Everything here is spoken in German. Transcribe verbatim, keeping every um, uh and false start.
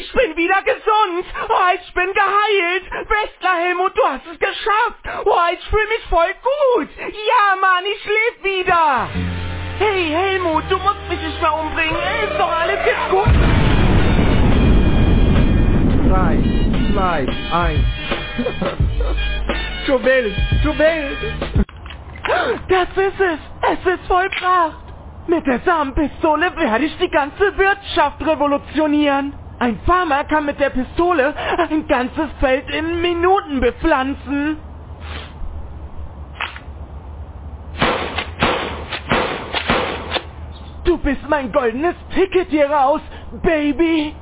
Ich bin wieder gesund. Oh, ich bin geheilt. Bestler Helmut, du hast es geschafft. Oh, ich fühle mich voll gut. Ja, Mann, ich lebe wieder. Hey, Helmut, du musst mich nicht mehr umbringen. Ist doch alles jetzt gut. Drei, zwei, eins. Jovel, Jovel. Das ist es. Es ist vollbracht. Mit der Samenpistole werde ich die ganze Wirtschaft revolutionieren. Ein Farmer kann mit der Pistole ein ganzes Feld in Minuten bepflanzen. Du bist mein goldenes Ticket hier raus, Baby.